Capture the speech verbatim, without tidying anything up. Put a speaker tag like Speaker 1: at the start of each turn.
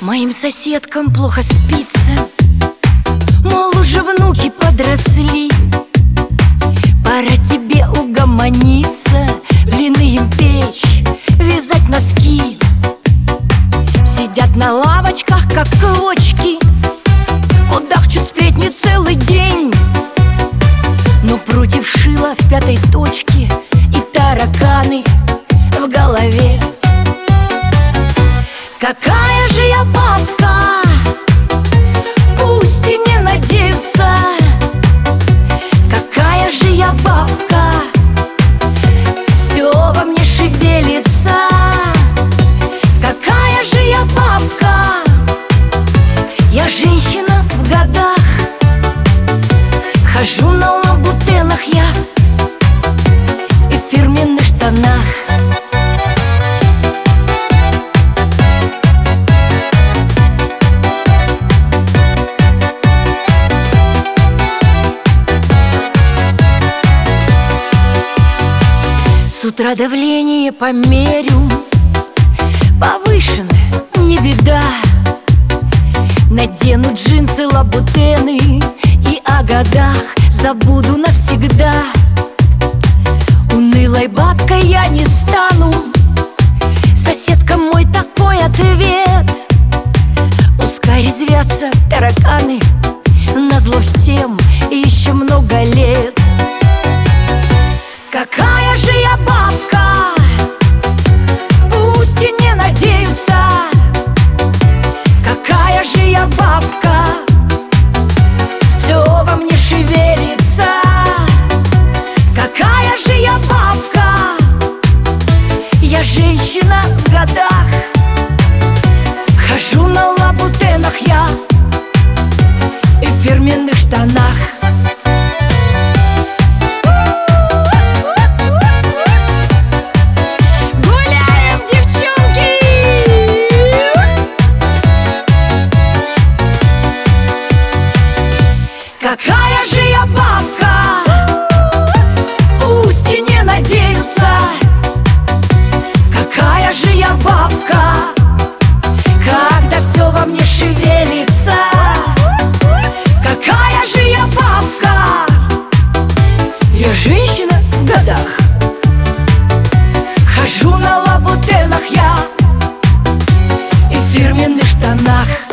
Speaker 1: Моим соседкам плохо спится, мол, уже внуки подросли. Пора тебе угомониться, блины им печь, вязать носки. Сидят на лавочках, как квочки, кудахчут сплетни целый день. Но против шила в пятой точке и тараканы в голове. Какая же я бабка, пусть и не надеются. Какая же я бабка, все во мне шевелится. Какая же я бабка, я женщина в годах. Хожу на лабутенах я и в фирменных штанах. С утра давление померю, повышенное, не беда. Надену джинсы, лабутены и о годах забуду навсегда. Унылой бабкой я не стану, соседка мой такой ответ. Пускай резвятся тараканы, назло всем и еще много лет. Какая же я бабка, пусть и не надеются. Какая же я бабка, все во мне шевелится. Какая же я бабка, я женщина в годах. Хожу на лабутенах я и в фирменных штанах. Какая же я бабка, пусть и не надеются. Какая же я бабка, когда все во мне шевелится. Какая же я бабка, я женщина в годах. Хожу на лабутенах я и в фирменных штанах.